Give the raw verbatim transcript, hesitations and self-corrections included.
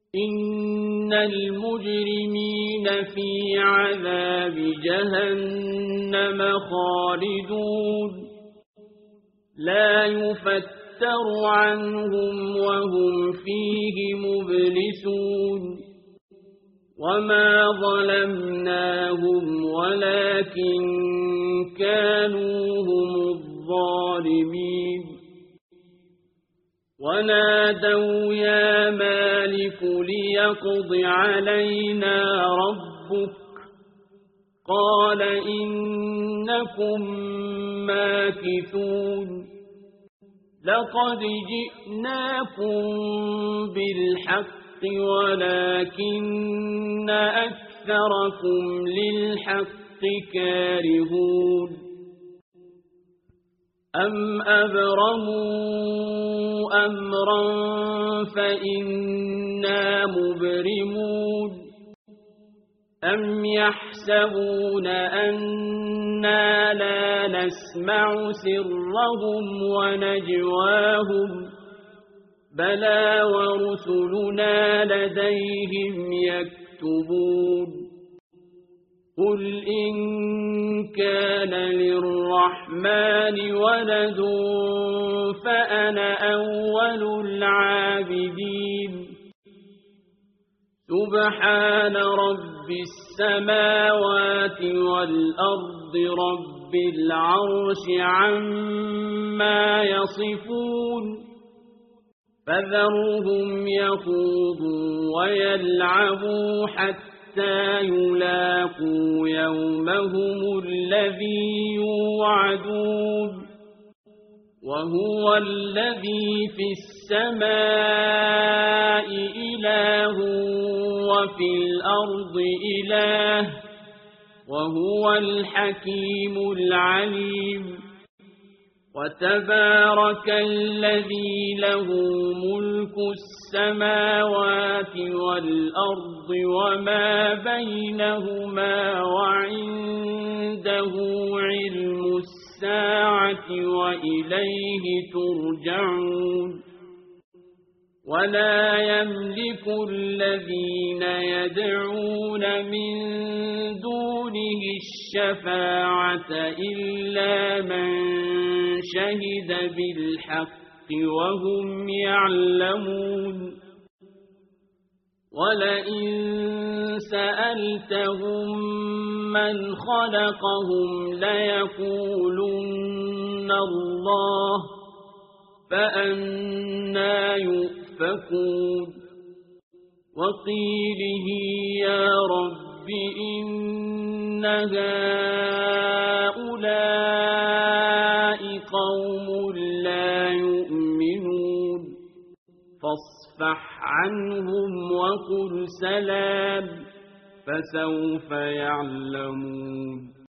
إن المجرمين في عذاب جهنم خالدون لا يفتر عنهم وهم فيه مبلسون وما ظلمناهم ولكن كانوا هم الظالمين ونادوا يا مالك ليقض علينا ربك قال إنكم ماكثون لقد جئناكم بالحق ولكن أكثركم للحق كارهون أم أبرموا أمرا فإنا مبرمون أم يحسبون أنا لا نسمع سرهم ونجواهم بلى ورسلنا لديهم يكتبون قل إن كان للرحمن ولد فأنا أول العابدين سبحان رب السماوات والأرض رب العرش عما يصفون فذرهم يخوضوا ويلعبوا حتى يلاقوا يومهم الذي يوعدون وهو الذي في السماء إله وفي الأرض إله وهو الحكيم العليم وتبارك الذي له ملك السماوات والأرض وما بينهما وعنده علم الساعة وإليه ترجعون ولا يملك الذين يدعون من دونه الشفاعة إلا من شهد بالحق وهم يعلمون ولئن سألتهم من خلقهم ليقولن الله فأنى يؤفكون وقيله يا رب إن هؤلاء قوم لا يؤمنون فاصفح عنهم وقل سلام فسوف يعلمون